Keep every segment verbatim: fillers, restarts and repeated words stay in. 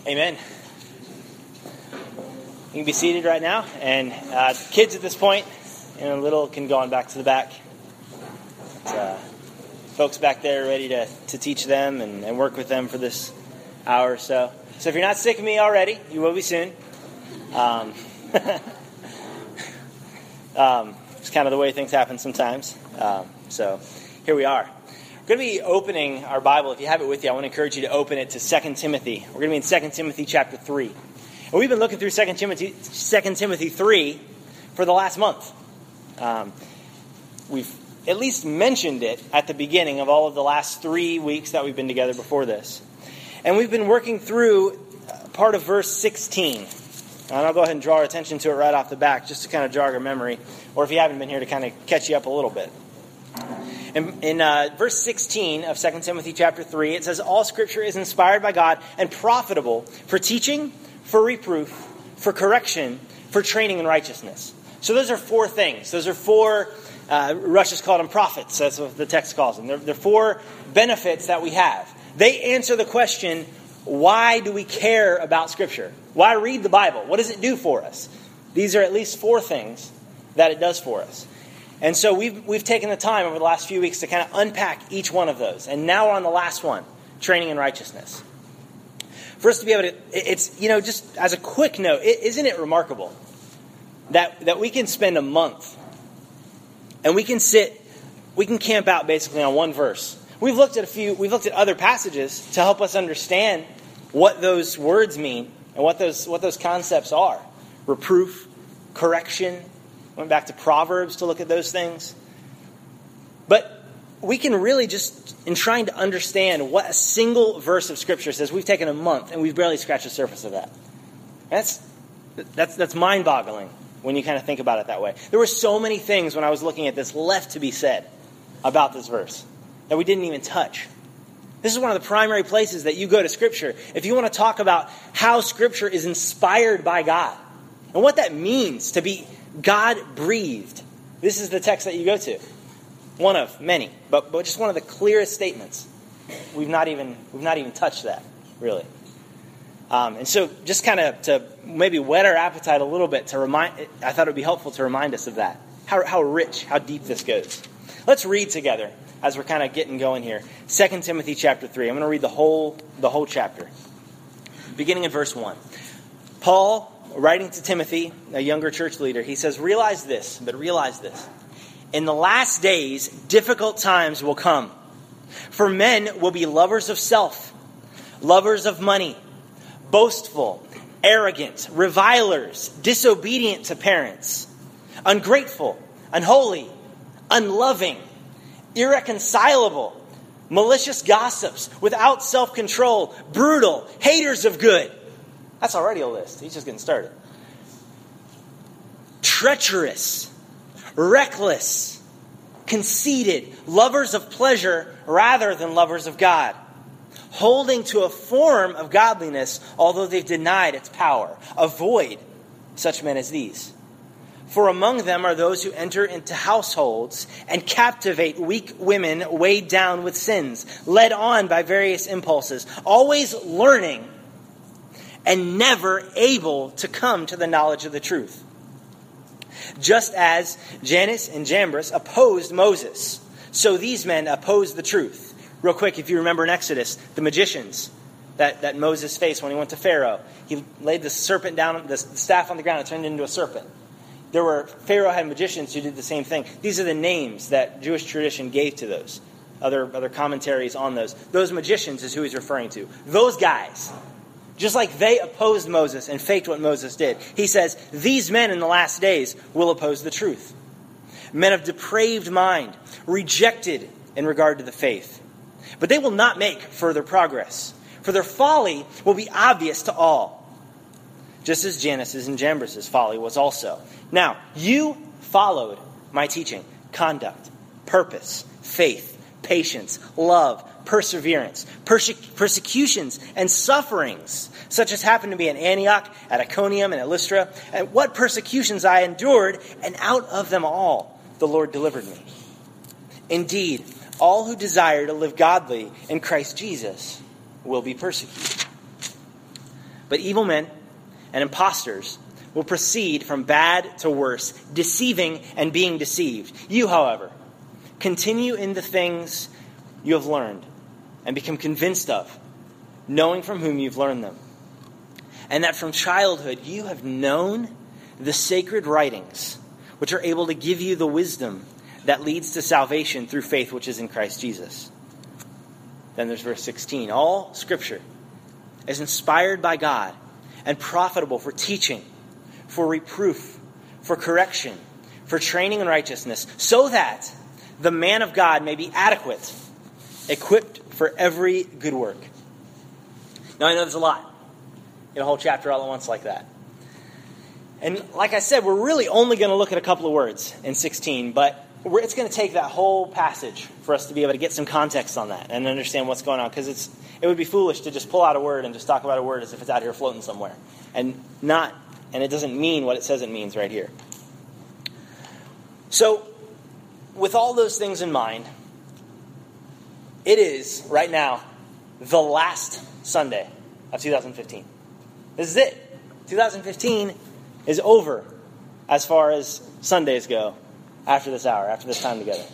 Amen. You can be seated right now, and uh, kids at this point, and a little can go on back to the back. Uh, folks back there ready to, to teach them and, and work with them for this hour or so. So if you're not sick of me already, you will be soon. Um, um, it's kind of the way things happen sometimes. Um, so here we are. We're going to be opening our Bible. If you have it with you, I want to encourage you to open it to Second Timothy. We're going to be in Second Timothy chapter three. And we've been looking through Second Timothy, Second Timothy three for the last month. Um, we've at least mentioned it at the beginning of all of the last three weeks that we've been together before this. And we've been working through part of verse sixteen. And I'll go ahead and draw our attention to it right off the back, just to kind of jog our memory, or if you haven't been here, to kind of catch you up a little bit. In, in uh, verse sixteen of Second Timothy chapter three, it says, "All Scripture is inspired by God and profitable for teaching, for reproof, for correction, for training in righteousness." So those are four things. Those are four, uh, Russia's called them prophets. That's what the text calls them. They're, they're four benefits that we have. They answer the question, why do we care about Scripture? Why read the Bible? What does it do for us? These are at least four things that it does for us. And so we've we've taken the time over the last few weeks to kind of unpack each one of those. And now we're on the last one, training in righteousness. For us to be able to, it's, you know, just as a quick note, isn't it remarkable that, that we can spend a month and we can sit, we can camp out basically on one verse. We've looked at a few, we've looked at other passages to help us understand what those words mean and what those what those concepts are. Reproof, correction. Went back to Proverbs to look at those things. But we can really just, in trying to understand what a single verse of Scripture says, we've taken a month and we've barely scratched the surface of that. That's that's that's mind-boggling when you kind of think about it that way. There were so many things when I was looking at this left to be said about this verse that we didn't even touch. This is one of the primary places that you go to Scripture if you want to talk about how Scripture is inspired by God and what that means to be God-breathed. This is the text that you go to. One of many, but, but just one of the clearest statements. We've not even we've not even touched that, really. Um, and so just kind of to maybe whet our appetite a little bit, to remind, I thought it would be helpful to remind us of that. How, how rich, how deep this goes. Let's read together as we're kind of getting going here. Second Timothy chapter three. I'm going to read the whole the whole chapter. Beginning in verse one. Paul, writing to Timothy, a younger church leader, he says, realize this, but realize this. In the last days, difficult times will come. For men will be lovers of self, lovers of money, boastful, arrogant, revilers, disobedient to parents, ungrateful, unholy, unloving, irreconcilable, malicious gossips, without self-control, brutal, haters of good. That's already a list. He's just getting started. Treacherous, reckless, conceited, lovers of pleasure rather than lovers of God, holding to a form of godliness, although they've denied its power. Avoid such men as these. For among them are those who enter into households and captivate weak women weighed down with sins, led on by various impulses, always learning and never able to come to the knowledge of the truth. Just as Jannes and Jambres opposed Moses, so these men opposed the truth. Real quick, if you remember in Exodus, the magicians that, that Moses faced when he went to Pharaoh, he laid the serpent down, the staff on the ground, and turned it into a serpent. There were, Pharaoh had magicians who did the same thing. These are the names that Jewish tradition gave to those. Other, other commentaries on those. Those magicians is who he's referring to. Those guys. Just like they opposed Moses and faked what Moses did. He says, these men in the last days will oppose the truth. Men of depraved mind, rejected in regard to the faith. But they will not make further progress, for their folly will be obvious to all, just as Jannes' and Jambres' folly was also. Now, you followed my teaching, conduct, purpose, faith, patience, love, perseverance, perse- persecutions, and sufferings, such as happened to me in Antioch, at Iconium, and at Lystra, and what persecutions I endured, and out of them all the Lord delivered me. Indeed, all who desire to live godly in Christ Jesus will be persecuted. But evil men and impostors will proceed from bad to worse, deceiving and being deceived. You, however, continue in the things you have learned and become convinced of, knowing from whom you've learned them. And that from childhood you have known the sacred writings, which are able to give you the wisdom that leads to salvation through faith which is in Christ Jesus. Then there's verse sixteen. All Scripture is inspired by God and profitable for teaching, for reproof, for correction, for training in righteousness, so that the man of God may be adequate, equipped for every good work. Now I know there's a lot in a whole chapter all at once like that. And like I said, we're really only going to look at a couple of words in sixteen, but we're, it's going to take that whole passage for us to be able to get some context on that and understand what's going on, because it's it would be foolish to just pull out a word and just talk about a word as if it's out here floating somewhere, and not and it doesn't mean what it says it means right here. So, with all those things in mind, it is right now the last Sunday of two thousand fifteen. This is it. two thousand fifteen is over as far as Sundays go after this hour, after this time together.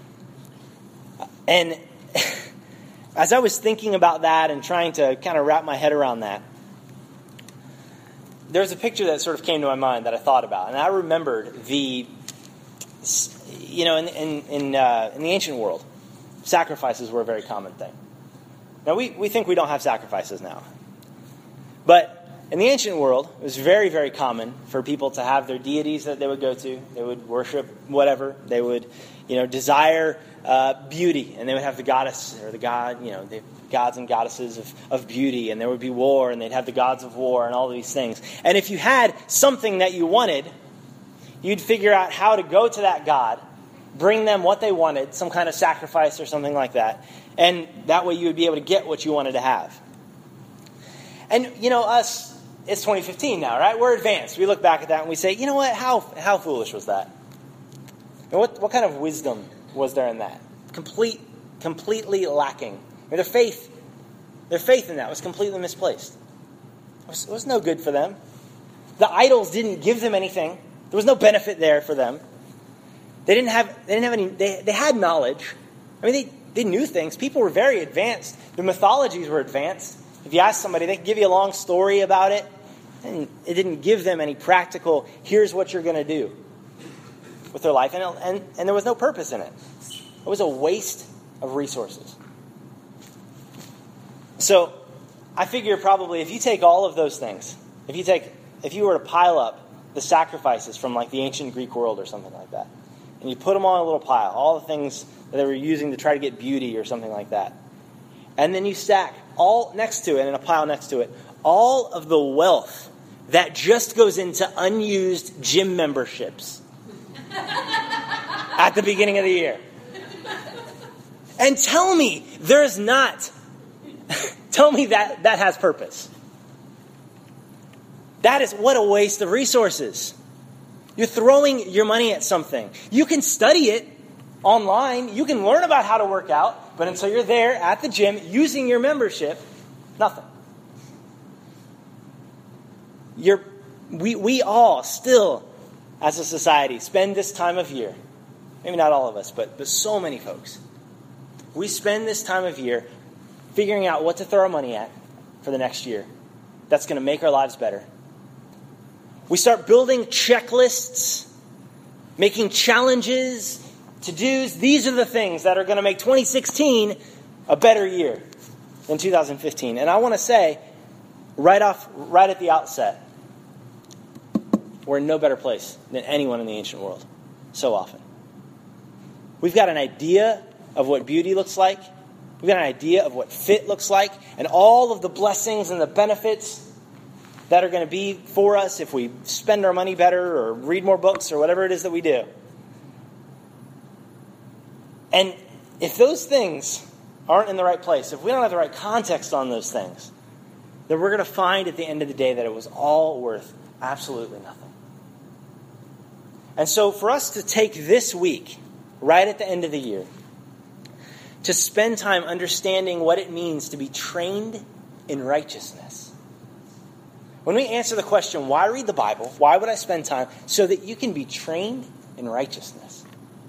And as I was thinking about that and trying to kind of wrap my head around that, there's a picture that sort of came to my mind that I thought about. And I remembered the, you know, in in in, uh, in the ancient world, sacrifices were a very common thing. Now, we, we think we don't have sacrifices now. But in the ancient world, it was very, very common for people to have their deities that they would go to. They would worship whatever. They would, you know, desire uh, beauty. And they would have the goddess or the god, you know, the gods and goddesses of, of beauty. And there would be war, and they'd have the gods of war and all these things. And if you had something that you wanted, you'd figure out how to go to that god, bring them what they wanted, some kind of sacrifice or something like that. And that way you would be able to get what you wanted to have. And, you know, us, it's twenty fifteen now, right? We're advanced. We look back at that and we say, you know what? How how foolish was that? And what what kind of wisdom was there in that? Complete, completely lacking. I mean, their faith, their faith in that was completely misplaced. It was, it was no good for them. The idols didn't give them anything. There was no benefit there for them. They didn't have they didn't have any. They they had knowledge. I mean, they they knew things. People were very advanced. The mythologies were advanced. If you ask somebody, they could give you a long story about it, and it didn't give them any practical, here's what you're going to do with their life. And, and, and there was no purpose in it. It was a waste of resources. So I figure probably if you take all of those things, if you take, if you were to pile up the sacrifices from like the ancient Greek world or something like that, and you put them on a little pile, all the things that they were using to try to get beauty or something like that, and then you stack all next to it, in a pile next to it, all of the wealth that just goes into unused gym memberships at the beginning of the year. And tell me there's not, tell me that that has purpose. That is, what a waste of resources. You're throwing your money at something. You can study it online. You can learn about how to work out. But until you're there at the gym using your membership, nothing. You're, we, we all still, as a society, spend this time of year, maybe not all of us, but, but so many folks, we spend this time of year figuring out what to throw our money at for the next year. That's going to make our lives better. We start building checklists, making challenges, to-dos. These are the things that are going to make twenty sixteen a better year than two thousand fifteen. And I want to say, right off, right at the outset, we're in no better place than anyone in the ancient world. So often. We've got an idea of what beauty looks like. We've got an idea of what fit looks like. And all of the blessings and the benefits that are going to be for us if we spend our money better or read more books or whatever it is that we do. And if those things aren't in the right place, if we don't have the right context on those things, then we're going to find at the end of the day that it was all worth absolutely nothing. And so for us to take this week, right at the end of the year, to spend time understanding what it means to be trained in righteousness. When we answer the question, why read the Bible? Why would I spend time? So that you can be trained in righteousness.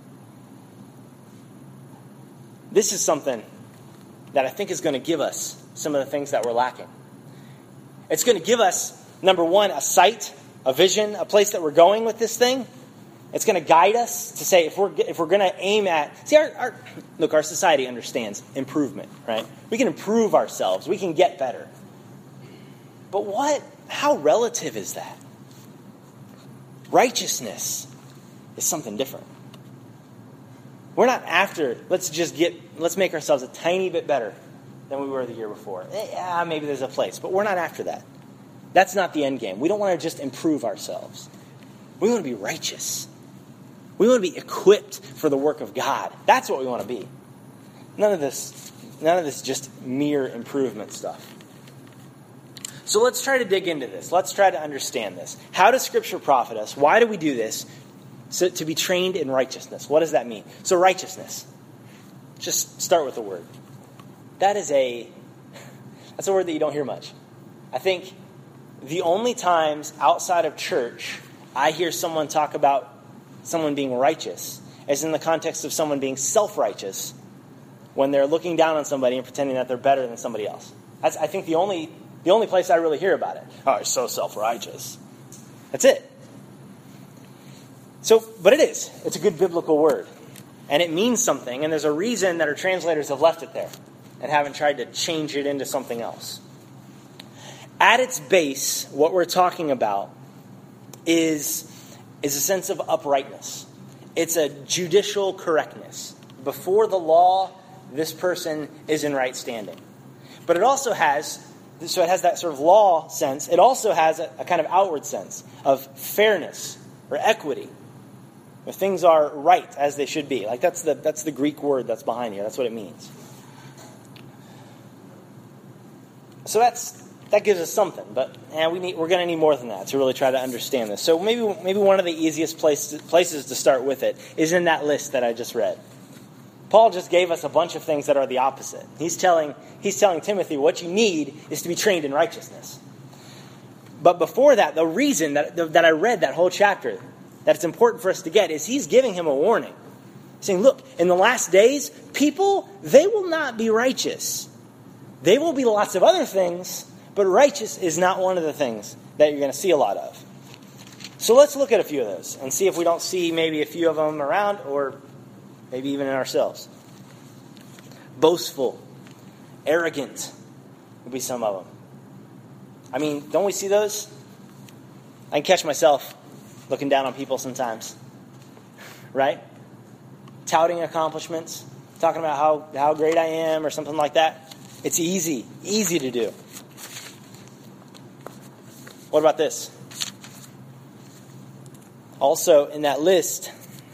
This is something that I think is going to give us some of the things that we're lacking. It's going to give us, number one, a sight, a vision, a place that we're going with this thing. It's going to guide us to say, if we're if we're going to aim at... See, our, our look, our society understands improvement, right? We can improve ourselves. We can get better. But what... How relative is that? Righteousness is something different. We're not after, let's just get, let's make ourselves a tiny bit better than we were the year before. Yeah, maybe there's a place, but we're not after that. That's not the end game. We don't want to just improve ourselves. We want to be righteous. We want to be equipped for the work of God. That's what we want to be. None of this, none of this just mere improvement stuff. So let's try to dig into this. Let's try to understand this. How does Scripture profit us? Why do we do this? So, to be trained in righteousness. What does that mean? So righteousness. Just start with the word. That is a, that's a word that you don't hear much. I think the only times outside of church I hear someone talk about someone being righteous is in the context of someone being self-righteous when they're looking down on somebody and pretending that they're better than somebody else. That's, I think, the only the only place I really hear about it. Oh, it's so self-righteous. That's it. So, but it is. It's a good biblical word. And it means something, and there's a reason that our translators have left it there and haven't tried to change it into something else. At its base, what we're talking about is, is a sense of uprightness. It's a judicial correctness. Before the law, this person is in right standing. But it also has, so it has that sort of law sense. It also has a, a kind of outward sense of fairness or equity. Where things are right as they should be. Like that's the that's the Greek word that's behind here. That's what it means. So that's that gives us something, but eh, we need we're going to need more than that to really try to understand this. So maybe maybe one of the easiest places places to start with it is in that list that I just read. Paul just gave us a bunch of things that are the opposite. He's telling he's telling Timothy what you need is to be trained in righteousness. But before that, the reason that that I read that whole chapter that it's important for us to get is he's giving him a warning. Saying, look, in the last days, people, they will not be righteous. They will be lots of other things, but righteous is not one of the things that you're going to see a lot of. So let's look at a few of those and see if we don't see maybe a few of them around or maybe even in ourselves. Boastful, arrogant would be some of them. I mean, don't we see those? I can catch myself looking down on people sometimes, right? Touting accomplishments, talking about how, how great I am or something like that. It's easy, easy to do. What about this? Also, in that list,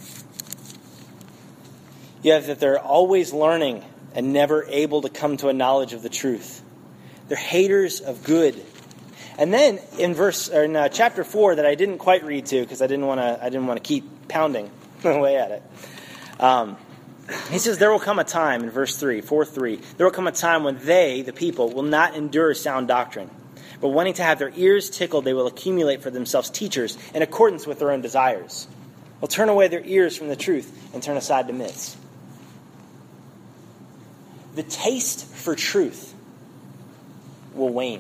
you have that they're always learning and never able to come to a knowledge of the truth. They're haters of good. And then in verse or in uh, chapter four that I didn't quite read to because I didn't want to I didn't want to keep pounding away at it. Um, he says there will come a time in verse three, four three. There will come a time when they, the people, will not endure sound doctrine, but wanting to have their ears tickled, they will accumulate for themselves teachers in accordance with their own desires. They'll turn away their ears from the truth and turn aside to myths. The taste for truth will wane.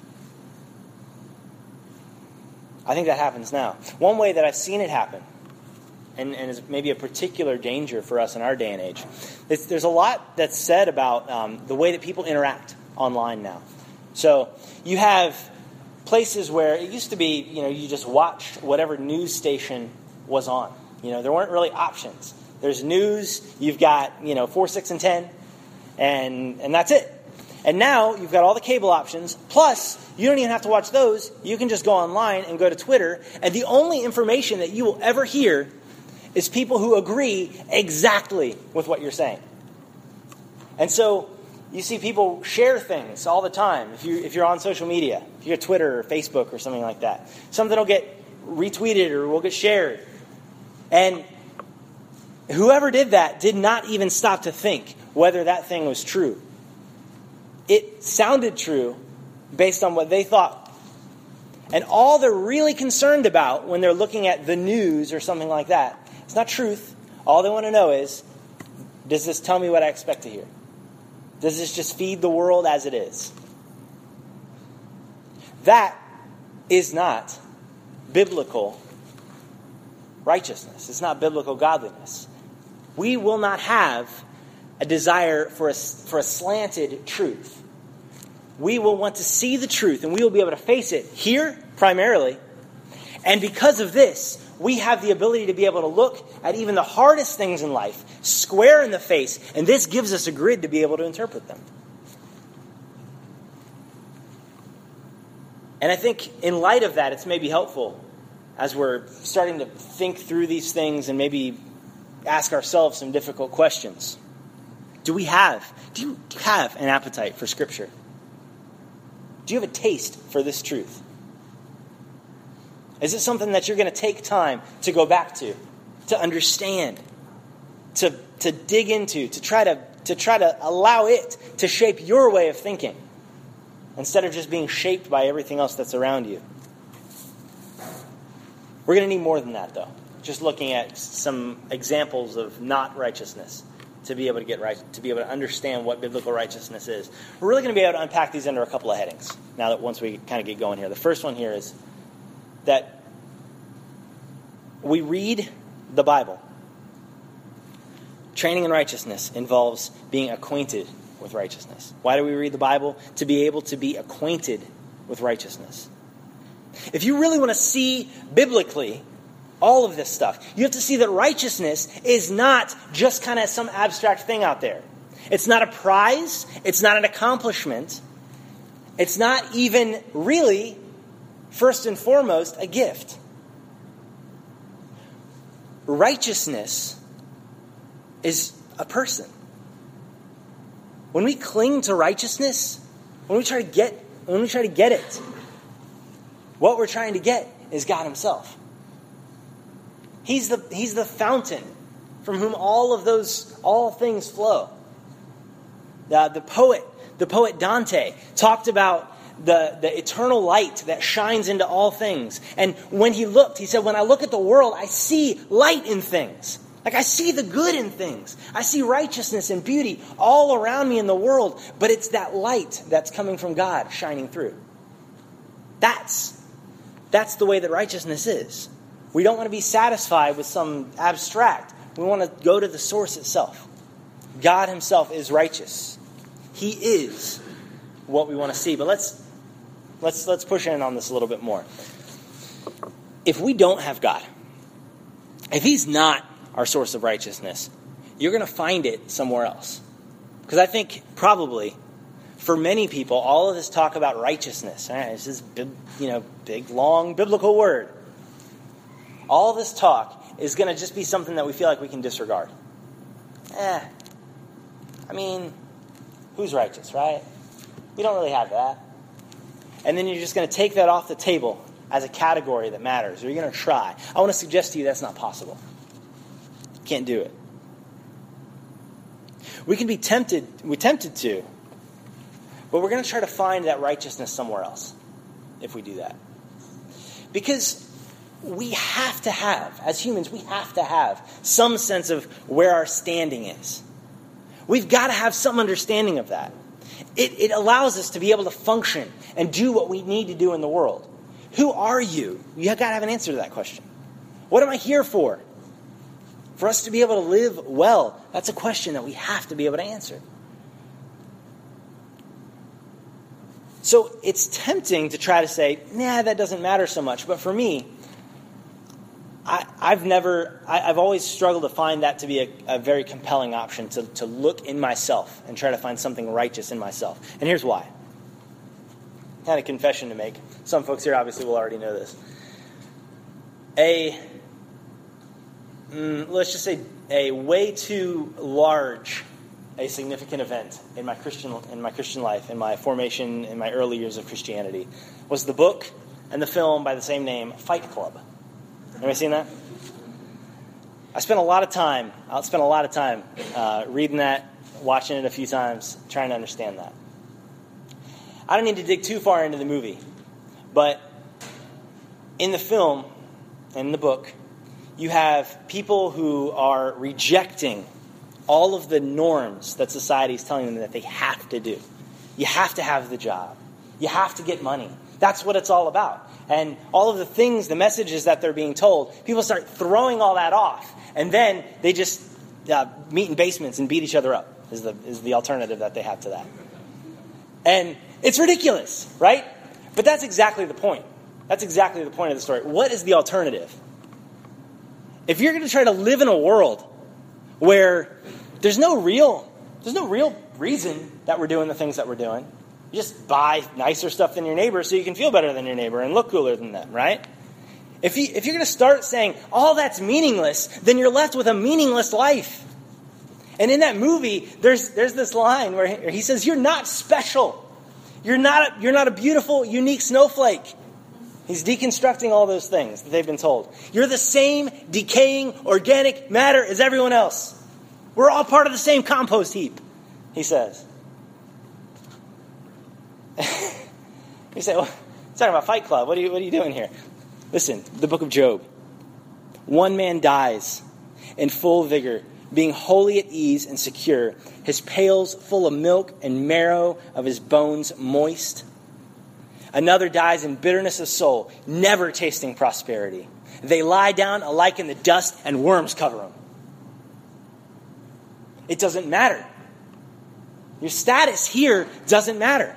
I think that happens now. One way that I've seen it happen, and, and is maybe a particular danger for us in our day and age, is there's a lot that's said about um, the way that people interact online now. So you have places where it used to be, you know, you just watched whatever news station was on. You know, there weren't really options. There's news, you've got, you know, four, six, and ten, and and that's it. And now you've got all the cable options, plus you don't even have to watch those. You can just go online and go to Twitter, and the only information that you will ever hear is people who agree exactly with what you're saying. And so you see people share things all the time. If you if you're on social media, if you're Twitter or Facebook or something like that, something will get retweeted or will get shared. And whoever did that did not even stop to think whether that thing was true. It sounded true based on what they thought. And all they're really concerned about when they're looking at the news or something like that, it's not truth. All they want to know is, does this tell me what I expect to hear? Does this just feed the world as it is? That is not biblical righteousness. It's not biblical godliness. We will not have a desire for a, for a slanted truth. We will want to see the truth, and we will be able to face it here, primarily. And because of this, we have the ability to be able to look at even the hardest things in life, square in the face, and this gives us a grid to be able to interpret them. And I think in light of that, it's maybe helpful as we're starting to think through these things and maybe ask ourselves some difficult questions. Do we have, do you, do you have an appetite for Scripture? Do you have a taste for this truth? Is it something that you're going to take time to go back to, to understand, to, to dig into, to try to, to try to allow it to shape your way of thinking, instead of just being shaped by everything else that's around you? We're going to need more than that, though. Just looking at some examples of not righteousness to be able to get right, to be able to understand what biblical righteousness is. We're really going to be able to unpack these under a couple of headings. Now that once we kind of get going here, the first one here is that we read the Bible. Training in righteousness involves being acquainted with righteousness. Why do we read the Bible? To be able to be acquainted with righteousness. If you really want to see biblically all of this stuff, you have to see that righteousness is not just kind of some abstract thing out there. It's not a prize. It's not an accomplishment. It's not even really, first and foremost, a gift. Righteousness is a person. When we cling to righteousness, when we try to get, when we try to get it, what we're trying to get is God Himself. He's the, He's the fountain from whom all of those, all things flow. The, the poet, the poet Dante talked about the, the eternal light that shines into all things. And when he looked, he said, when I look at the world, I see light in things. Like I see the good in things. I see righteousness and beauty all around me in the world. But it's that light that's coming from God shining through. That's, that's the way that righteousness is. We don't want to be satisfied with some abstract. We want to go to the source itself. God Himself is righteous. He is what we want to see. But let's let's let's push in on this a little bit more. If we don't have God, if He's not our source of righteousness, you're going to find it somewhere else. Because I think probably for many people, all of this talk about righteousness, right, it's this big, you know, big, long biblical word. All this talk is going to just be something that we feel like we can disregard. Eh, I mean, who's righteous, right? We don't really have that. And then you're just going to take that off the table as a category that matters, or you're going to try. I want to suggest to you that's not possible. Can't do it. We can be tempted, we're tempted to, but we're going to try to find that righteousness somewhere else if we do that. Because we have to have, as humans, we have to have some sense of where our standing is. We've got to have some understanding of that. It, it allows us to be able to function and do what we need to do in the world. Who are you? You've got to have an answer to that question. What am I here for? For us to be able to live well, that's a question that we have to be able to answer. So it's tempting to try to say, nah, that doesn't matter so much. But for me, I, I've never, I, I've always struggled to find that to be a, a very compelling option, to, to look in myself and try to find something righteous in myself. And here's why. I had a confession to make. Some folks here obviously will already know this. A, mm, let's just say a way too large, a significant event in my Christian in my Christian life, in my formation, in my early years of Christianity, was the book and the film by the same name, Fight Club. Anybody seen that? I spent a lot of time, I spent a lot of time uh, reading that, watching it a few times, trying to understand that. I don't need to dig too far into the movie, but in the film, in the book, you have people who are rejecting all of the norms that society is telling them that they have to do. You have to have the job. You have to get money. That's what it's all about. And all of the things, the messages that they're being told, people start throwing all that off. And then they just uh, meet in basements and beat each other up is the, is the alternative that they have to that. And it's ridiculous, right? But that's exactly the point. That's exactly the point of the story. What is the alternative? If you're going to try to live in a world where there's no real, there's no real reason that we're doing the things that we're doing. You just buy nicer stuff than your neighbor so you can feel better than your neighbor and look cooler than them, right? If, you, if you're going to start saying, all that's meaningless, then you're left with a meaningless life. And in that movie, there's there's this line where he, he says, you're not special. You're not, a, you're not a beautiful, unique snowflake. He's deconstructing all those things that they've been told. You're the same decaying organic matter as everyone else. We're all part of the same compost heap, he says. You say, well, it's talking about Fight Club. What are you, what are you doing here? Listen, the book of Job. One man dies in full vigor, being wholly at ease and secure, his pails full of milk and marrow of his bones moist. Another dies in bitterness of soul, never tasting prosperity. They lie down alike in the dust and worms cover them. It doesn't matter. Your status here doesn't matter.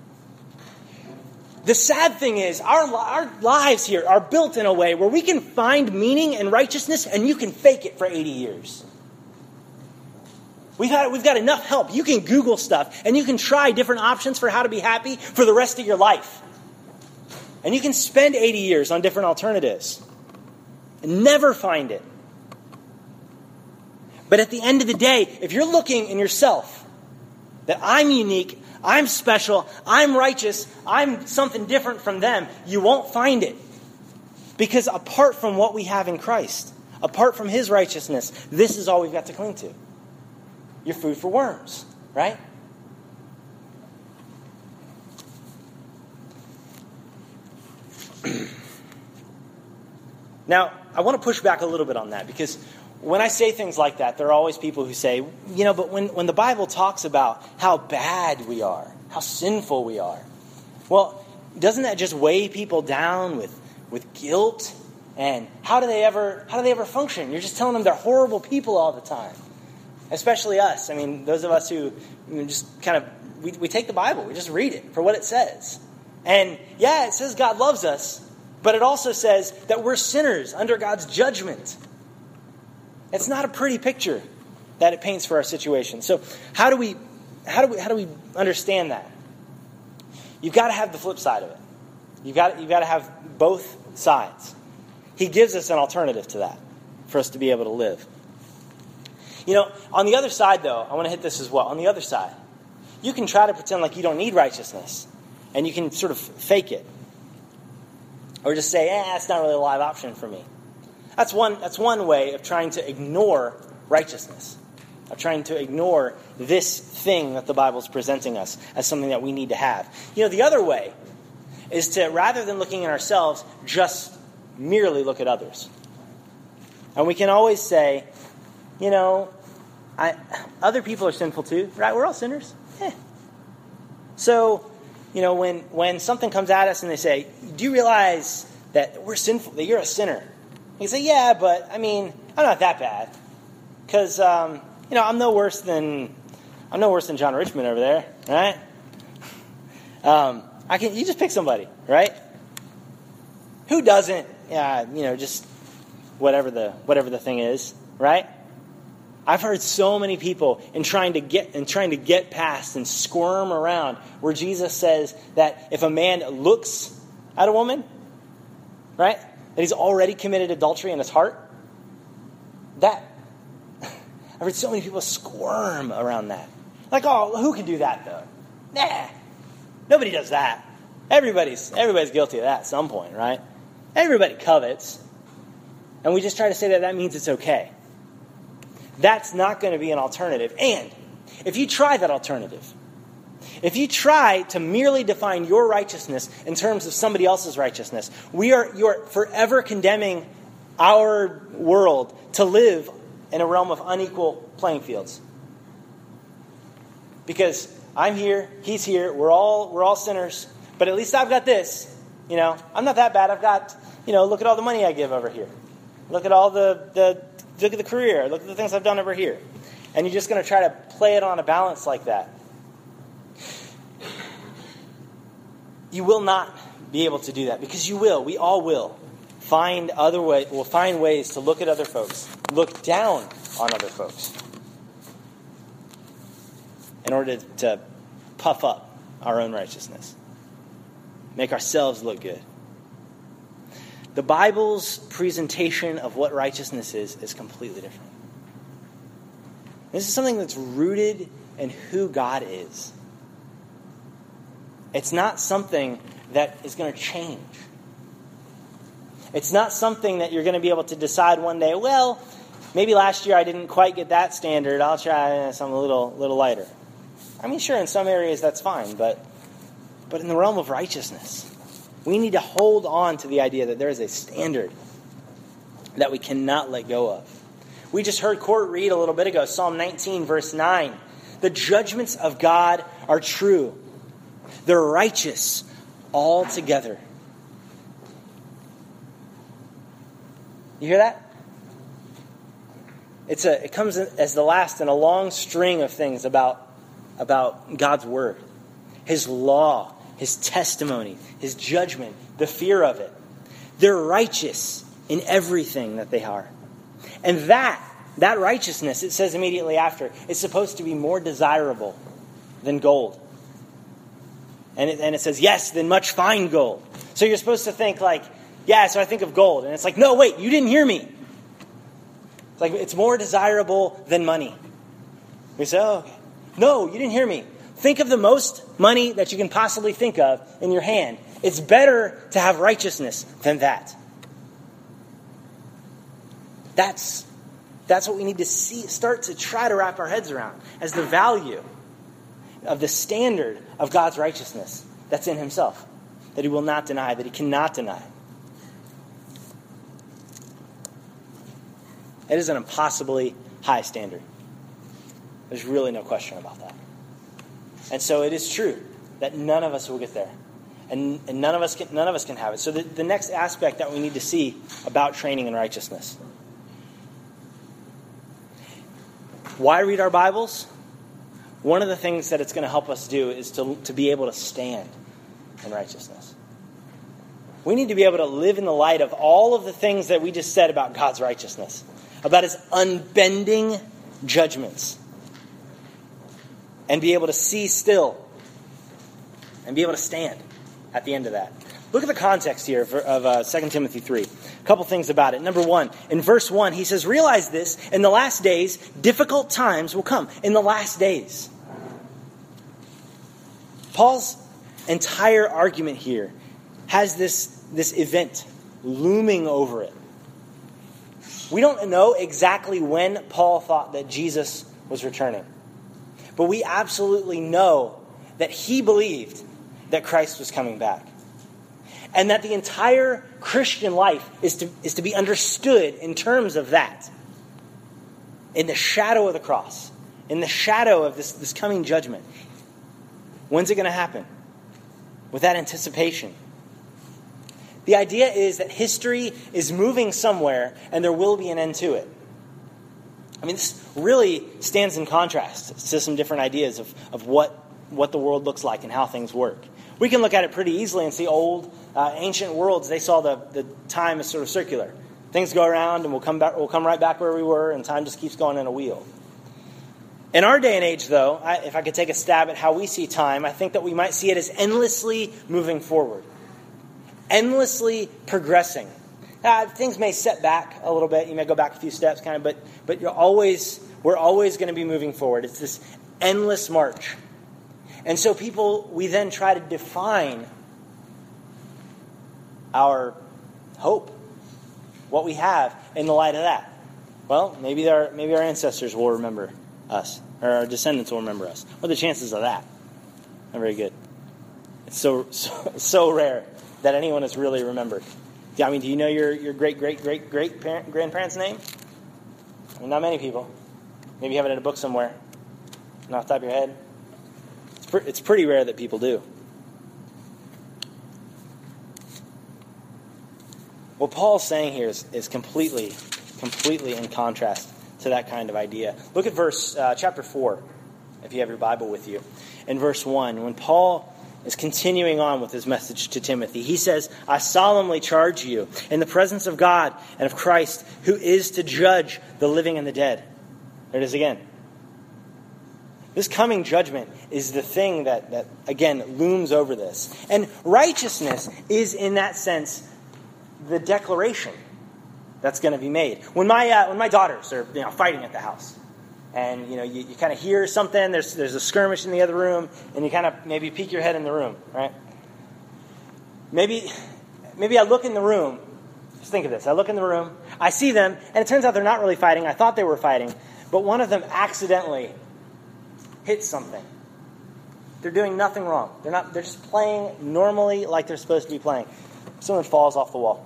The sad thing is, our, our lives here are built in a way where we can find meaning and righteousness and you can fake it for eighty years. We've, had, we've got enough help. You can Google stuff and you can try different options for how to be happy for the rest of your life. And you can spend eighty years on different alternatives and never find it. But at the end of the day, if you're looking in yourself that I'm unique, I'm special, I'm righteous, I'm something different from them, you won't find it. Because apart from what we have in Christ, apart from His righteousness, this is all we've got to cling to. You're food for worms, right? Now, I want to push back a little bit on that because when I say things like that, there are always people who say, you know, but when, when the Bible talks about how bad we are, how sinful we are, well, doesn't that just weigh people down with, with guilt? And how do they ever how do they ever function? You're just telling them they're horrible people all the time. Especially us. I mean, those of us who just kind of, we, we take the Bible, we just read it for what it says. And yeah, it says God loves us, but it also says that we're sinners under God's judgment. It's not a pretty picture that it paints for our situation. So how do we how do we how do we understand that? You've got to have the flip side of it. You've got you've got to have both sides. He gives us an alternative to that for us to be able to live. You know, on the other side, though, I want to hit this as well. On the other side, you can try to pretend like you don't need righteousness, and you can sort of fake it, or just say, "Eh, it's not really a live option for me." That's one. That's one way of trying to ignore righteousness, of trying to ignore this thing that the Bible is presenting us as something that we need to have. You know, the other way is to, rather than looking at ourselves, just merely look at others, and we can always say, you know, I, other people are sinful too, right? We're all sinners. Eh. So, you know, when when something comes at us and they say, "Do you realize that we're sinful? That you're a sinner?" You say, "Yeah, but I mean, I'm not that bad, because um, you know, I'm no worse than I'm no worse than John Richmond over there, right?" Um, I can. You just pick somebody, right? Who doesn't? Yeah, you know, just whatever the whatever the thing is, right? I've heard so many people in trying to get in trying to get past and squirm around where Jesus says that if a man looks at a woman, right, that he's already committed adultery in his heart. That I've heard so many people squirm around that. Like, oh, who can do that though? Nah, nobody does that. Everybody's everybody's guilty of that at some point, right? Everybody covets, and we just try to say that that means it's okay. That's not going to be an alternative. And if you try that alternative, If you try to merely define your righteousness in terms of somebody else's righteousness, we are you're forever condemning our world to live in a realm of unequal playing fields. Because I'm here, he's here, we're all we're all sinners, but at least I've got this. You know, I'm not that bad. I've got, you know, look at all the money I give over here. Look at all the, the look at the career. Look at the things I've done over here. And you're just going to try to play it on a balance like that. You will not be able to do that, because you will, we all will, find other way, will find ways to look at other folks, look down on other folks, in order to, to puff up our own righteousness, make ourselves look good. The Bible's presentation of what righteousness is is completely different. This is something that's rooted in who God is. It's not something that is going to change. It's not something that you're going to be able to decide one day, well, maybe last year I didn't quite get that standard. I'll try something a little, little lighter. I mean, sure, in some areas that's fine, but but in the realm of righteousness, we need to hold on to the idea that there is a standard that we cannot let go of. We just heard Court read a little bit ago, Psalm nineteen, verse nine. The judgments of God are true. They're righteous altogether. You hear that? It's a. It comes as the last in a long string of things about, about God's word. His law, His testimony, His judgment, the fear of it. They're righteous in everything that they are. And that, that righteousness, it says immediately after, is supposed to be more desirable than gold. And it, and it says, yes, than much fine gold. So you're supposed to think like, yeah, so I think of gold. And it's like, no, wait, you didn't hear me. It's like, it's more desirable than money. We say, oh, okay. No, you didn't hear me. Think of the most money that you can possibly think of in your hand. It's better to have righteousness than that. That's, that's what we need to see, start to try to wrap our heads around as the value of the standard of God's righteousness that's in Himself, that He will not deny, that He cannot deny. It is an impossibly high standard. There's really no question about that. And so it is true that none of us will get there. And, and none of us can, none of us can have it. So the, the next aspect that we need to see about training in righteousness. Why read our Bibles? One of the things that it's going to help us do is to, to be able to stand in righteousness. We need to be able to live in the light of all of the things that we just said about God's righteousness, about His unbending judgments, and be able to see still and be able to stand at the end of that. Look at the context here of, of uh, Second Timothy three. A couple things about it. Number one, in verse one, he says, realize this, in the last days, difficult times will come. In the last days. Paul's entire argument here has this, this event looming over it. We don't know exactly when Paul thought that Jesus was returning. But we absolutely know that he believed that Christ was coming back. And that the entire Christian life is to, is to be understood in terms of that. In the shadow of the cross. In the shadow of this, this coming judgment. When's it going to happen? With that anticipation. The idea is that history is moving somewhere and there will be an end to it. I mean, this really stands in contrast to some different ideas of, of what, what the world looks like and how things work. We can look at it pretty easily and see old, uh, ancient worlds. They saw the, the time as sort of circular. Things go around and we'll come back, we'll come right back where we were, and time just keeps going in a wheel. In our day and age, though, I, if I could take a stab at how we see time, I think that we might see it as endlessly moving forward. Endlessly progressing. Uh, things may set back a little bit. You may go back a few steps, kind of, but but you're always we're always going to be moving forward. It's this endless march. And so people, we then try to define our hope, what we have in the light of that. Well, maybe our maybe our ancestors will remember us, or our descendants will remember us. What are the chances of that? Not very good. It's so so, so rare that anyone has really remembered. I mean, do you know your, your great, great, great, great parent, grandparents' name? Well, not many people. Maybe you have it in a book somewhere. Not off the top of your head. It's, pre- it's pretty rare that people do. What Paul's saying here is, is completely, completely in contrast to that kind of idea. Look at verse uh, chapter four, if you have your Bible with you. In verse one, when Paul is continuing on with his message to Timothy, he says, I solemnly charge you in the presence of God and of Christ, who is to judge the living and the dead. There it is again. This coming judgment is the thing that, that again, looms over this. And righteousness is, in that sense, the declaration that's going to be made. When my uh, when my daughters are you know fighting at the house, and you know you, you kind of hear something, there's there's a skirmish in the other room, and you kind of maybe peek your head in the room, right? Maybe maybe I look in the room. Just think of this. I look in the room, I see them, and it turns out they're not really fighting. I thought they were fighting, but one of them accidentally hits something. They're doing nothing wrong. They're not. They're just playing normally like they're supposed to be playing. Someone falls off the wall.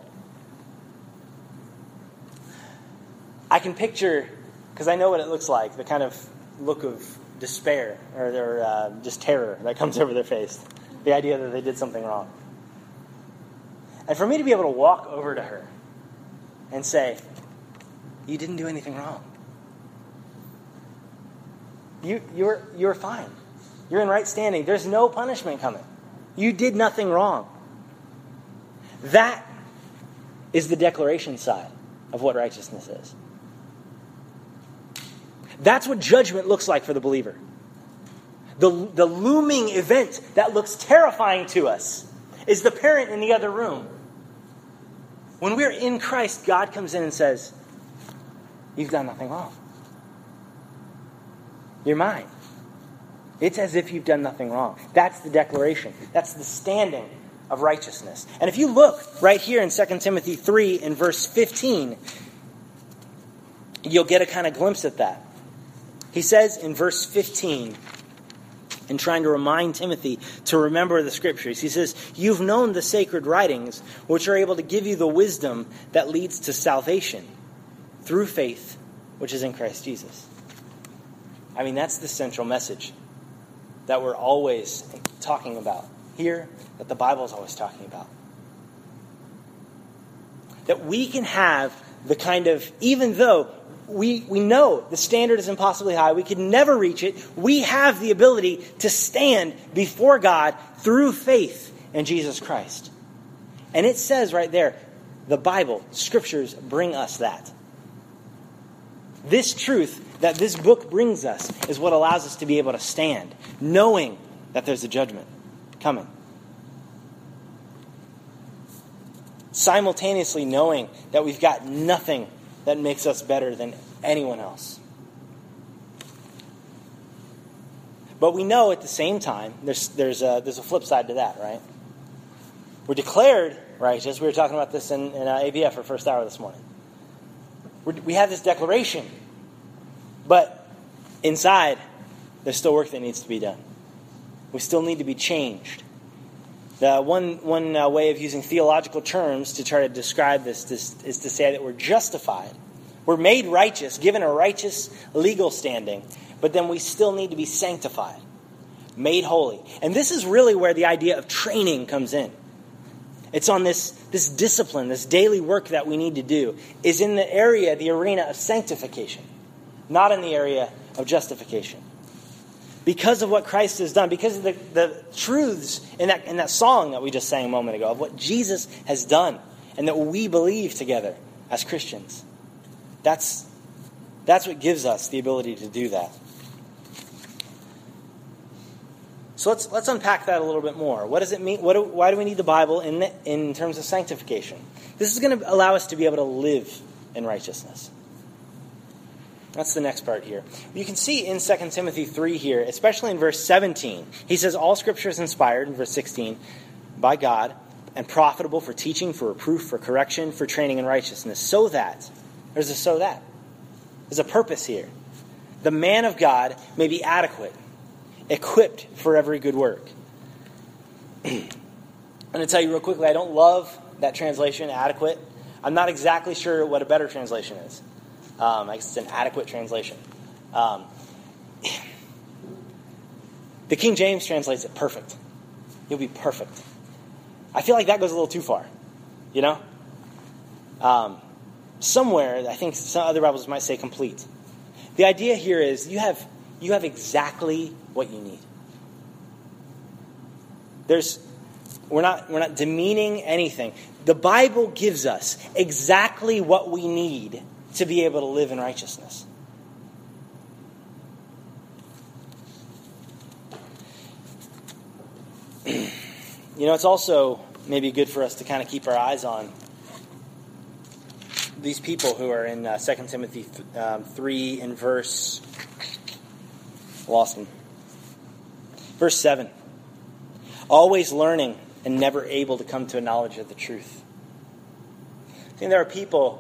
I can picture, because I know what it looks like, the kind of look of despair or, or uh, just terror that comes over their face. The idea that they did something wrong. And for me to be able to walk over to her and say, you didn't do anything wrong. You, you're, you're fine. You're in right standing. There's no punishment coming. You did nothing wrong. That is the declaration side of what righteousness is. That's what judgment looks like for the believer. The, the looming event that looks terrifying to us is the parent in the other room. When we're in Christ, God comes in and says, you've done nothing wrong. You're mine. It's as if you've done nothing wrong. That's the declaration. That's the standing of righteousness. And if you look right here in Second Timothy three in verse fifteen, you'll get a kind of glimpse at that. He says in verse fifteen, in trying to remind Timothy to remember the Scriptures, he says, you've known the sacred writings, which are able to give you the wisdom that leads to salvation through faith, which is in Christ Jesus. I mean, that's the central message that we're always talking about here, that the Bible is always talking about. That we can have the kind of, even though we, we know the standard is impossibly high, we could never reach it, we have the ability to stand before God through faith in Jesus Christ. And it says right there, the Bible, Scriptures bring us that. This truth that this book brings us is what allows us to be able to stand, knowing that there's a judgment coming. Simultaneously knowing that we've got nothing that makes us better than anyone else. But we know at the same time, there's there's a, there's a flip side to that, right? We're declared righteous. We were talking about this in, in uh, A B F for first hour this morning. We're, we have this declaration, but inside, there's still work that needs to be done. We still need to be changed. The one one uh, way of using theological terms to try to describe this, this is to say that we're justified. We're made righteous, given a righteous legal standing, but then we still need to be sanctified, made holy. And this is really where the idea of training comes in. It's on this, this discipline, this daily work that we need to do, is in the area, the arena of sanctification, not in the area of justification. Because of what Christ has done, because of the, the truths in that, in that song that we just sang a moment ago, of what Jesus has done, and that we believe together as Christians. That's, that's what gives us the ability to do that. So let's let's unpack that a little bit more. What does it mean? What do, why do we need the Bible in the, in terms of sanctification? This is going to allow us to be able to live in righteousness. That's the next part here. You can see in Second Timothy three here, especially in verse seventeen, he says, all Scripture is inspired, in verse sixteen, by God, and profitable for teaching, for reproof, for correction, for training in righteousness, so that, there's a so that, there's a purpose here. The man of God may be adequate, equipped for every good work. I'm going to tell you real quickly, I don't love that translation, adequate. I'm not exactly sure what a better translation is. Um, I guess it's an adequate translation. Um, the King James translates it perfect. You'll be perfect. I feel like that goes a little too far, you know? Um, somewhere, I think some other Bibles might say complete. The idea here is you have you have exactly what you need. There's we're not we're not demeaning anything. The Bible gives us exactly what we need to be able to live in righteousness. You know, it's also maybe good for us to kind of keep our eyes on these people who are in uh, Second Timothy th- um, three in verse... Lost them. Verse seven. Always learning and never able to come to a knowledge of the truth. I think there are people,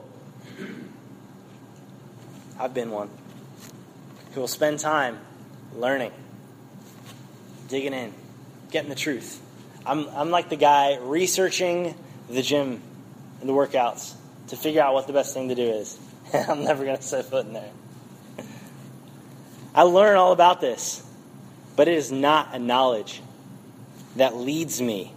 I've been one, who will spend time learning, digging in, getting the truth. I'm I'm like the guy researching the gym and the workouts to figure out what the best thing to do is. I'm never going to set foot in there. I learn all about this, but it is not a knowledge that leads me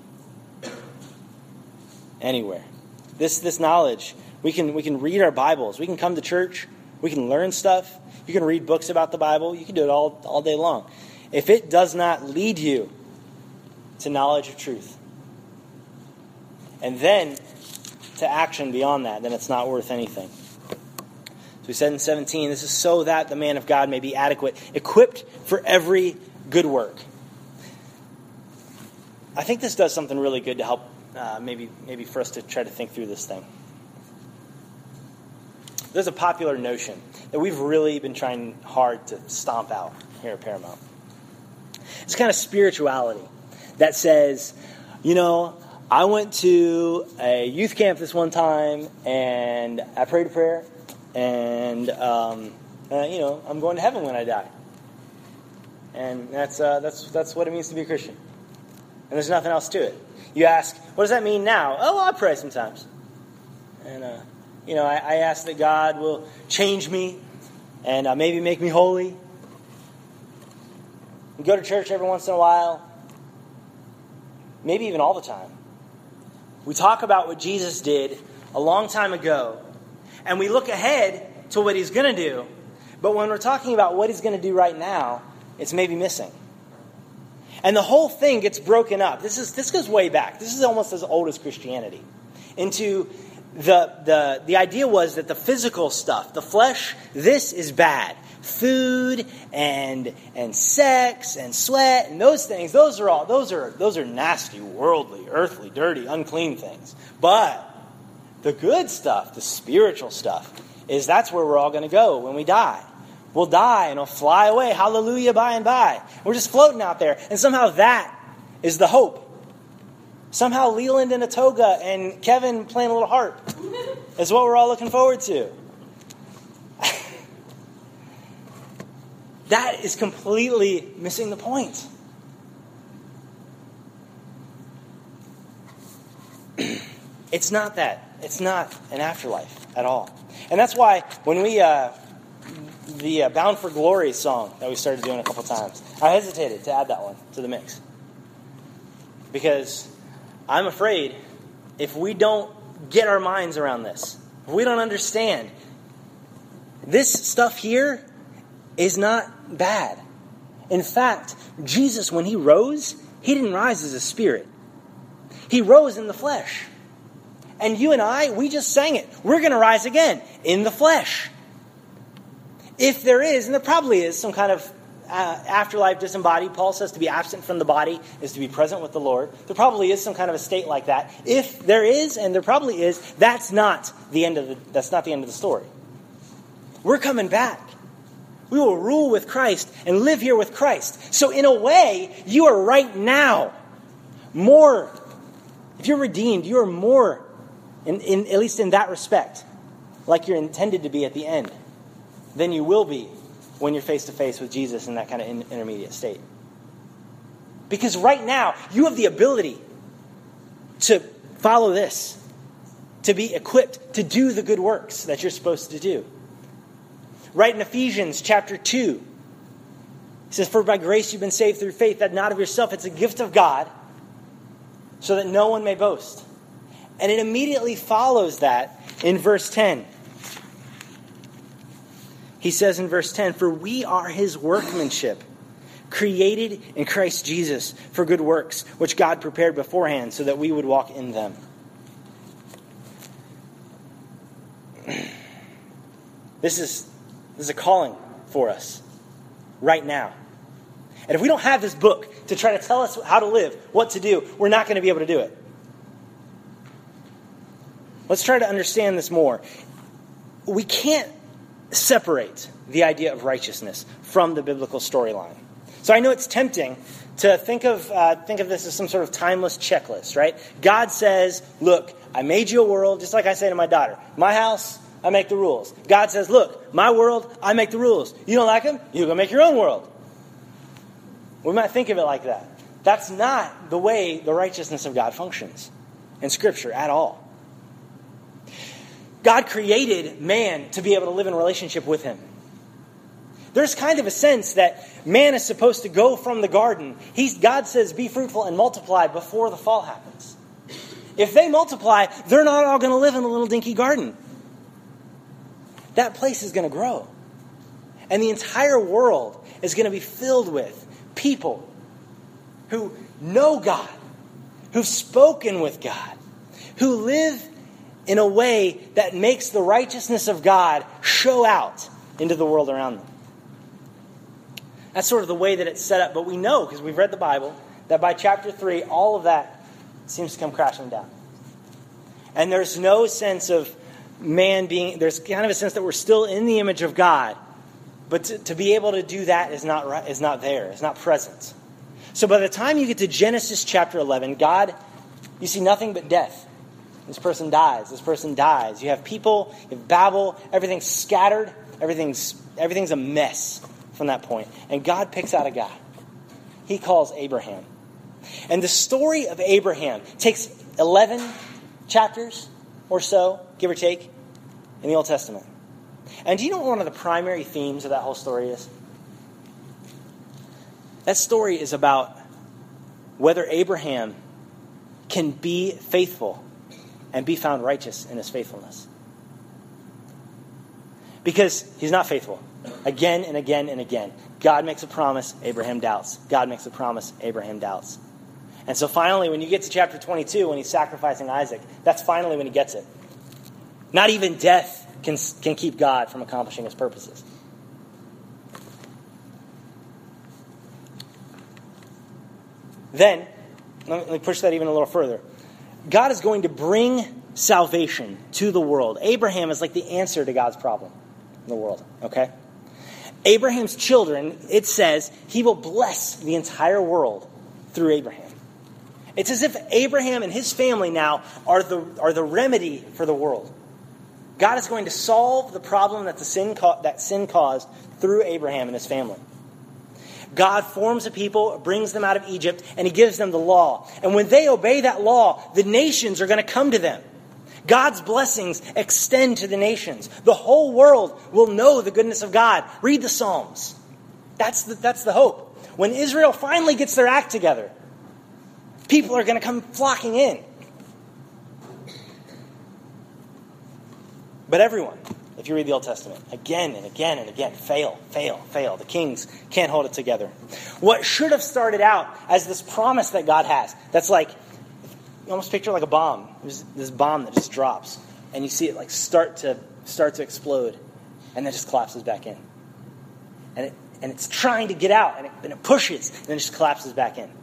anywhere. This this knowledge, we can we can read our Bibles, we can come to church, we can learn stuff, you can read books about the Bible, you can do it all, all day long. If it does not lead you to knowledge of truth, and then to action beyond that, then it's not worth anything. So we said in seventeen, this is so that the man of God may be adequate, equipped for every good work. I think this does something really good to help uh, maybe maybe for us to try to think through this thing. There's a popular notion that we've really been trying hard to stomp out here at Paramount. It's kind of spirituality that says, you know, I went to a youth camp this one time, and I prayed a prayer, and, um, uh, you know, I'm going to heaven when I die. And that's uh, that's that's what it means to be a Christian. And there's nothing else to it. You ask, what does that mean now? Oh, well, I pray sometimes. And, uh, you know, I, I ask that God will change me and uh, maybe make me holy. We go to church every once in a while. Maybe even all the time. We talk about what Jesus did a long time ago, and we look ahead to what he's going to do. But when we're talking about what he's going to do right now, it's maybe missing. And the whole thing gets broken up. This is this goes way back. This is almost as old as Christianity. Into the the the idea was that the physical stuff, the flesh, this is bad. Food and and sex and sweat and those things, those are all those are those are nasty, worldly, earthly, dirty, unclean things. But the good stuff, the spiritual stuff, is that's where we're all going to go when we die. We'll die and we'll fly away. Hallelujah, by and by. We're just floating out there. And somehow that is the hope. Somehow Leland in a toga and Kevin playing a little harp is what we're all looking forward to. That is completely missing the point. It's not that. It's not an afterlife at all. And that's why when we, uh, the uh, Bound for Glory song that we started doing a couple times, I hesitated to add that one to the mix. Because I'm afraid if we don't get our minds around this, if we don't understand, this stuff here is not bad. In fact, Jesus, when he rose, he didn't rise as a spirit. He rose in the flesh. And you and I, we just sang it. We're going to rise again in the flesh. If there is, and there probably is, some kind of uh, afterlife disembodied. Paul says to be absent from the body is to be present with the Lord. There probably is some kind of a state like that. If there is, and there probably is, that's not the end of the, that's not the end of the story. We're coming back. We will rule with Christ and live here with Christ. So in a way, you are right now more, if you're redeemed, you are more, in, in, at least in that respect, like you're intended to be at the end, than you will be when you're face to face with Jesus in that kind of in, intermediate state. Because right now, you have the ability to follow this, to be equipped to do the good works that you're supposed to do. Right in Ephesians chapter two, it says, "For by grace you've been saved through faith, that not of yourself, it's a gift of God, so that no one may boast." And it immediately follows that in verse ten. He says in verse ten, "For we are his workmanship, created in Christ Jesus for good works, which God prepared beforehand so that we would walk in them." This is, this is a calling for us right now. And if we don't have this book to try to tell us how to live, what to do, we're not going to be able to do it. Let's try to understand this more. We can't separate the idea of righteousness from the biblical storyline. So I know it's tempting to think of uh, think of this as some sort of timeless checklist, right? God says, "Look, I made you a world," just like I say to my daughter. "My house, I make the rules." God says, "Look, my world, I make the rules. You don't like them? You go make your own world." We might think of it like that. That's not the way the righteousness of God functions in Scripture at all. God created man to be able to live in relationship with him. There's kind of a sense that man is supposed to go from the garden. He's, God says, "Be fruitful and multiply" before the fall happens. If they multiply, they're not all going to live in a little dinky garden. That place is going to grow. And the entire world is going to be filled with people who know God, who've spoken with God, who live in a way that makes the righteousness of God show out into the world around them. That's sort of the way that it's set up. But we know, because we've read the Bible, that by chapter three, all of that seems to come crashing down. And there's no sense of man being, there's kind of a sense that we're still in the image of God. But to, to be able to do that is not right, is not there. It's not present. So by the time you get to Genesis chapter eleven, God, you see nothing but death. This person dies. This person dies. You have people, you have Babel, everything's scattered. Everything's, everything's a mess from that point. And God picks out a guy. He calls Abraham. And the story of Abraham takes eleven chapters or so, give or take, in the Old Testament. And do you know what one of the primary themes of that whole story is? That story is about whether Abraham can be faithful and be found righteous in his faithfulness. Because he's not faithful. Again and again and again. God makes a promise, Abraham doubts. God makes a promise, Abraham doubts. And so finally, when you get to chapter twenty-two, when he's sacrificing Isaac, that's finally when he gets it. Not even death can, can keep God from accomplishing his purposes. Then, let me push that even a little further. God is going to bring salvation to the world. Abraham is like the answer to God's problem in the world, okay? Abraham's children, it says, he will bless the entire world through Abraham. It's as if Abraham and his family now are the, are the remedy for the world. God is going to solve the problem that the sin ca- that sin caused through Abraham and his family. God forms a people, brings them out of Egypt, and he gives them the law. And when they obey that law, the nations are going to come to them. God's blessings extend to the nations. The whole world will know the goodness of God. Read the Psalms. That's the, that's the hope. When Israel finally gets their act together, people are going to come flocking in. But everyone, if you read the Old Testament, again and again and again, fail, fail, fail. The kings can't hold it together. What should have started out as this promise that God has, that's like, you almost picture like a bomb. There's this bomb that just drops, and you see it like start to start to explode, and then just collapses back in. And it and it's trying to get out, and it, and it pushes, and then it just collapses back in.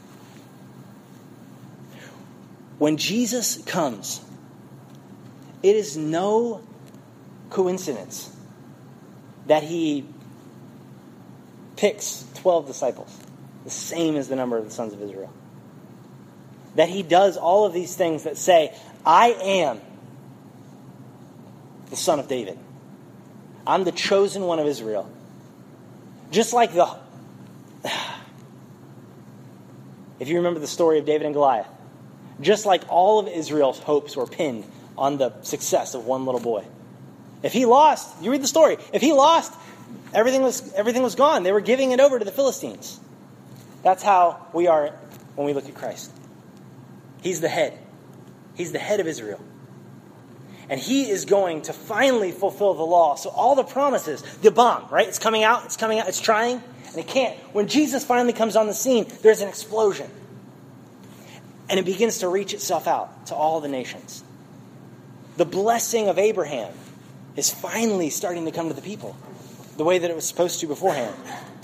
When Jesus comes, it is no coincidence that he picks twelve disciples, the same as the number of the sons of Israel. That he does all of these things that say, I am the son of David. I'm the chosen one of Israel. Just like the... If you remember the story of David and Goliath, just like all of Israel's hopes were pinned on the success of one little boy. If he lost, you read the story, if he lost, everything was everything was gone. They were giving it over to the Philistines. That's how we are when we look at Christ. He's the head. He's the head of Israel. And he is going to finally fulfill the law. So all the promises, the bomb, right? It's coming out, it's coming out, it's trying, and it can't. When Jesus finally comes on the scene, there's an explosion. And it begins to reach itself out to all the nations. The blessing of Abraham is finally starting to come to the people the way that it was supposed to beforehand.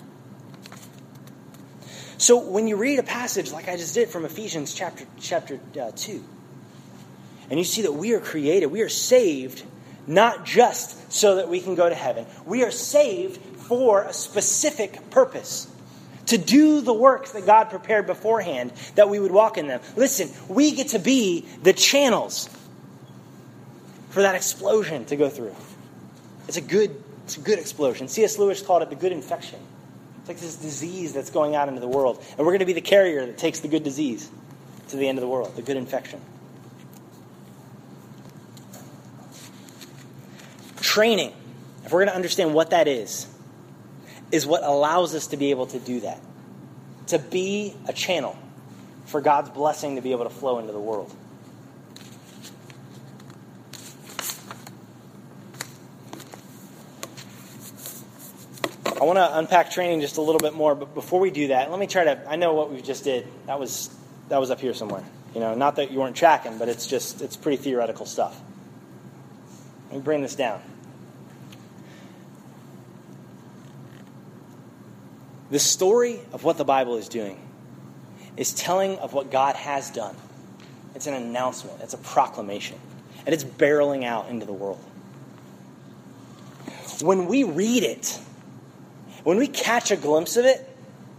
So when you read a passage like I just did from Ephesians chapter chapter uh, two, and you see that we are created, we are saved, not just so that we can go to heaven. We are saved for a specific purpose. To do the works that God prepared beforehand, that we would walk in them. Listen, we get to be the channels for that explosion to go through. It's a good, it's a good explosion. C S Lewis called it the good infection. It's like this disease that's going out into the world. And we're going to be the carrier that takes the good disease to the end of the world, the good infection. Training, if we're going to understand what that is, is what allows us to be able to do that. To be a channel for God's blessing to be able to flow into the world. I want to unpack training just a little bit more, but before we do that, let me try to, I know what we just did. That was that was up here somewhere. You know, not that you weren't tracking, but it's just, it's pretty theoretical stuff. Let me bring this down. The story of what the Bible is doing is telling of what God has done. It's an announcement. It's a proclamation. And it's barreling out into the world. When we read it, when we catch a glimpse of it,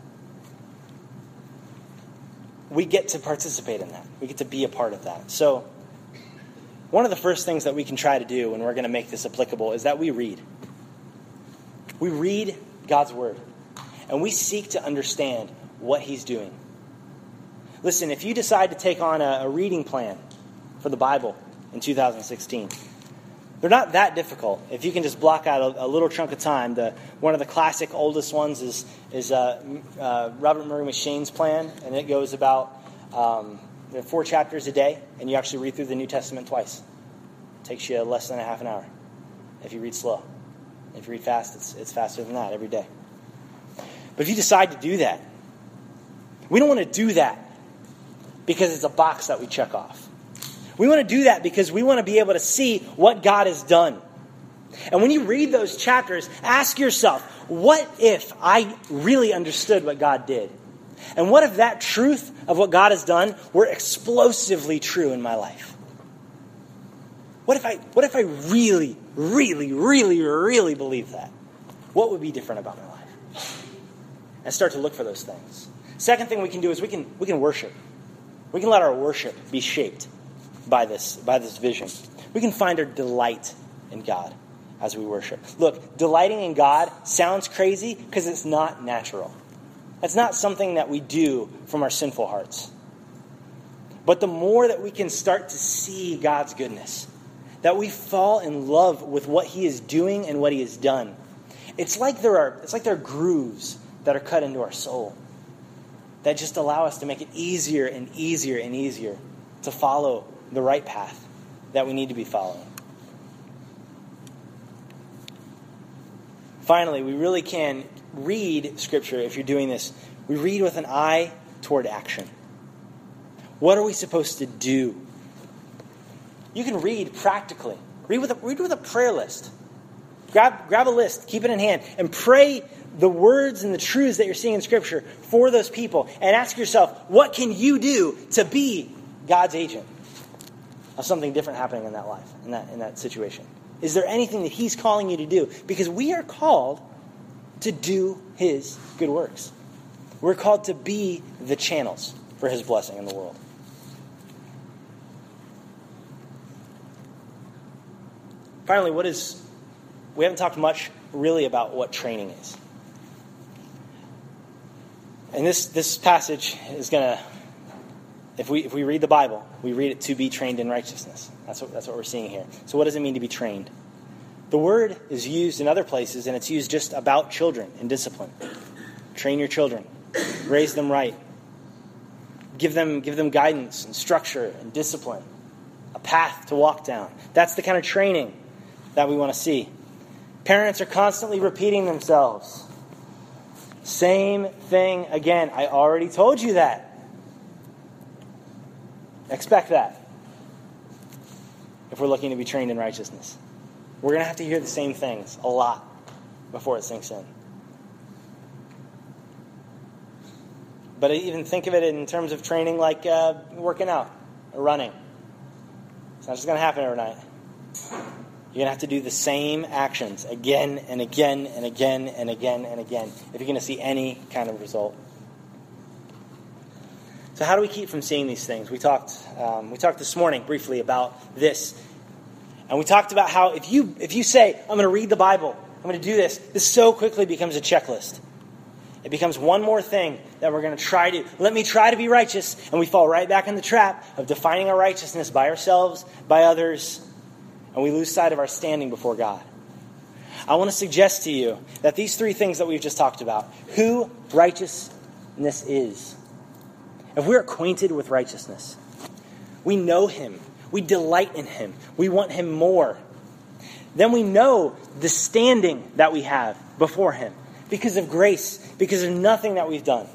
we get to participate in that. We get to be a part of that. So, one of the first things that we can try to do when we're going to make this applicable is that we read. We read God's Word. And we seek to understand what He's doing. Listen, if you decide to take on a, a reading plan for the Bible in two thousand sixteen, they're not that difficult. If you can just block out a, a little chunk of time. The, one of the classic oldest ones is, is uh, uh, Robert Murray M'Cheyne's plan. And it goes about um, four chapters a day. And you actually read through the New Testament twice. It takes you less than a half an hour if you read slow. If you read fast, it's, it's faster than that every day. But if you decide to do that, we don't want to do that because it's a box that we check off. We want to do that because we want to be able to see what God has done. And when you read those chapters, ask yourself, what if I really understood what God did? And what if that truth of what God has done were explosively true in my life? What if I, what if I really, really, really, really believe that? What would be different about my life? And start to look for those things. Second thing we can do is we can we can worship. We can let our worship be shaped by this by this vision. We can find our delight in God as we worship. Look, delighting in God sounds crazy because it's not natural. That's not something that we do from our sinful hearts. But the more that we can start to see God's goodness, that we fall in love with what He is doing and what He has done, it's like there are it's like there are grooves that are cut into our soul that just allow us to make it easier and easier and easier to follow the right path that we need to be following. Finally, we really can read Scripture, if you're doing this, we read with an eye toward action. What are we supposed to do? You can read practically. Read with a, read with a prayer list. Grab, grab a list, keep it in hand, and pray the words and the truths that you're seeing in Scripture for those people. And ask yourself, what can you do to be God's agent of something different happening in that life, in that, in that situation? Is there anything that He's calling you to do? Because we are called to do His good works. We're called to be the channels for His blessing in the world. Finally, what is... We haven't talked much really about what training is. And this, this passage is going to, if we if we read the Bible, we read it to be trained in righteousness. That's what, that's what we're seeing here. So what does it mean to be trained? The word is used in other places, and it's used just about children in discipline. Train your children. Raise them right. Give them, give them guidance and structure and discipline. A path to walk down. That's the kind of training that we want to see. Parents are constantly repeating themselves. Same thing again. I already told you that. Expect that if we're looking to be trained in righteousness. We're going to have to hear the same things a lot before it sinks in. But even think of it in terms of training like uh, working out or running. It's not just going to happen overnight. You're going to have to do the same actions again and again and again and again and again if you're going to see any kind of result. So how do we keep from seeing these things? We talked um, we talked this morning briefly about this. And we talked about how if you if you say, I'm going to read the Bible, I'm going to do this, this so quickly becomes a checklist. It becomes one more thing that we're going to try to, let me try to be righteous, and we fall right back in the trap of defining our righteousness by ourselves, by others, and we lose sight of our standing before God. I want to suggest to you that these three things that we've just talked about, who righteousness is. If we're acquainted with righteousness, we know Him, we delight in Him, we want Him more, then we know the standing that we have before Him because of grace, because of nothing that we've done.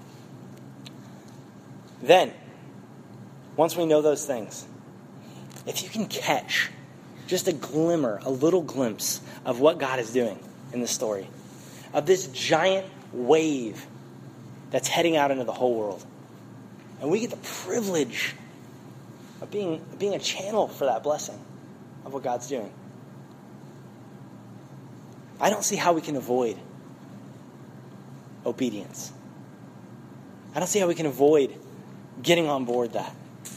Then, once we know those things, if you can catch just a glimmer, a little glimpse of what God is doing in this story, of this giant wave that's heading out into the whole world, and we get the privilege of being, being a channel for that blessing of what God's doing, I don't see how we can avoid obedience. I don't see how we can avoid getting on board that.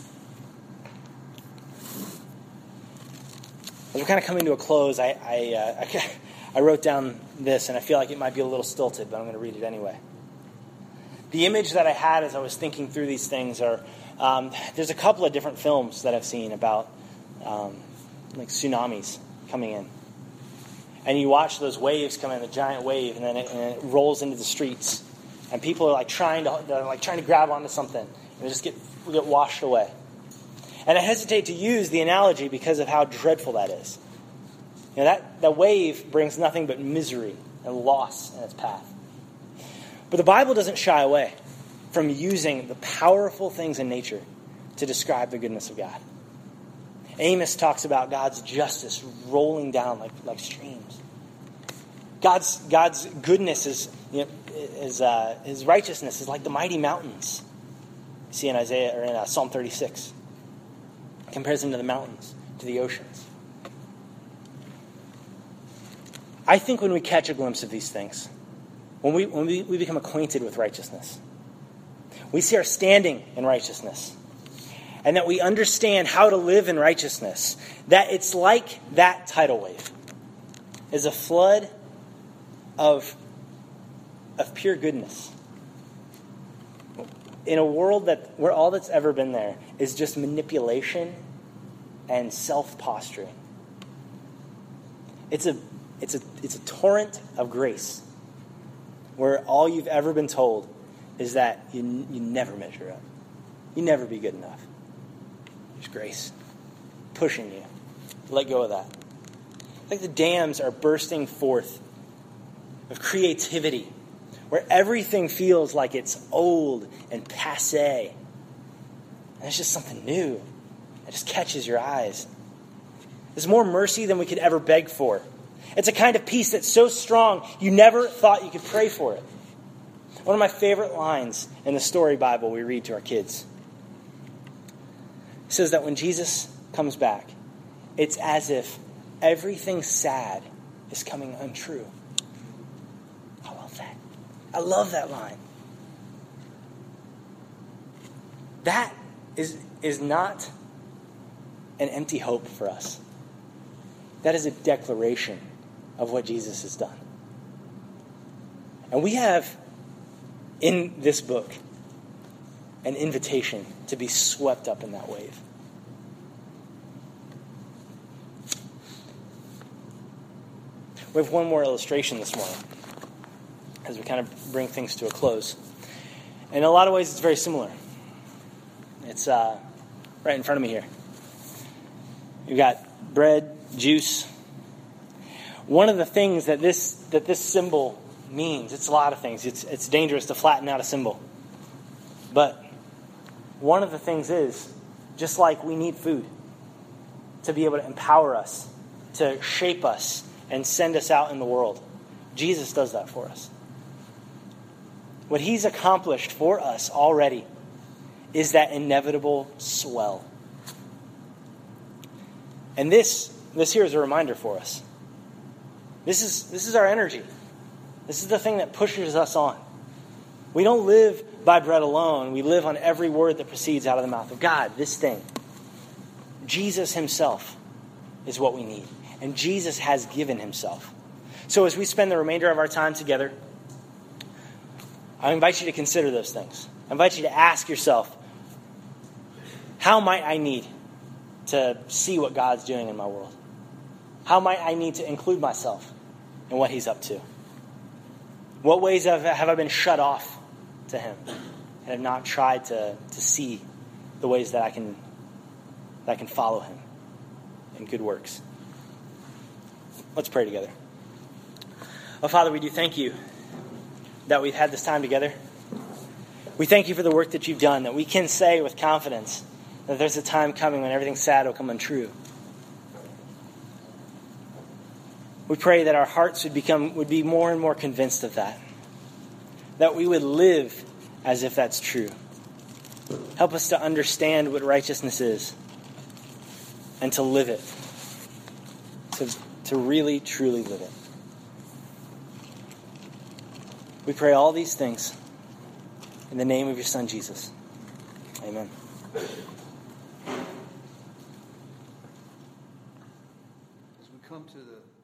As we're kind of coming to a close, I I, uh, I I wrote down this, and I feel like it might be a little stilted, but I'm going to read it anyway. The image that I had as I was thinking through these things are, um, there's a couple of different films that I've seen about um, like tsunamis coming in. And you watch those waves come in, a giant wave, and then it, and it rolls into the streets. And people are like trying to they're like trying to grab onto something, and they just get get washed away. And I hesitate to use the analogy because of how dreadful that is. You know, that, that wave brings nothing but misery and loss in its path. But the Bible doesn't shy away from using the powerful things in nature to describe the goodness of God. Amos talks about God's justice rolling down like, like streams. God's God's goodness is, you know, is uh, His righteousness is like the mighty mountains. You see in Isaiah or in uh, Psalm thirty-six. Compares them to the mountains, to the oceans. I think when we catch a glimpse of these things, when we when we, we become acquainted with righteousness, we see our standing in righteousness, and that we understand how to live in righteousness, that it's like that tidal wave is a flood of, of pure goodness. In a world that where all that's ever been there is just manipulation and self-posturing. It's a it's a it's a torrent of grace where all you've ever been told is that you you never measure up. You never be good enough. There's grace pushing you. Let go of that. It's like the dams are bursting forth of creativity, where everything feels like it's old and passé. And it's just something new. It just catches your eyes. There's more mercy than we could ever beg for. It's a kind of peace that's so strong, you never thought you could pray for it. One of my favorite lines in the story Bible we read to our kids says that when Jesus comes back, it's as if everything sad is coming untrue. I love that. I love that line. That is, is not an empty hope for us. That is a declaration of what Jesus has done. And we have in this book an invitation to be swept up in that wave. We have one more illustration this morning as we kind of bring things to a close. In a lot of ways, it's very similar. It's uh, right in front of me here. You've got bread, juice. One of the things that this that this symbol means, it's a lot of things. It's it's dangerous to flatten out a symbol. But one of the things is, just like we need food to be able to empower us, to shape us, and send us out in the world, Jesus does that for us. What he's accomplished for us already is that inevitable swell. And this, this here is a reminder for us. This is, this is our energy. This is the thing that pushes us on. We don't live by bread alone. We live on every word that proceeds out of the mouth of God. This thing, Jesus himself, is what we need. And Jesus has given himself. So as we spend the remainder of our time together, I invite you to consider those things. I invite you to ask yourself, how might I need to see what God's doing in my world? How might I need to include myself in what he's up to? What ways have, have I been shut off to him and have not tried to, to see the ways that I can that I can follow him in good works? Let's pray together. Oh, Father, we do thank you that we've had this time together. We thank you for the work that you've done, that we can say with confidence that there's a time coming when everything sad will come untrue. We pray that our hearts would become would be more and more convinced of that. That we would live as if that's true. Help us to understand what righteousness is and to live it. To, to really, truly live it. We pray all these things in the name of your Son, Jesus. Amen. As we come to the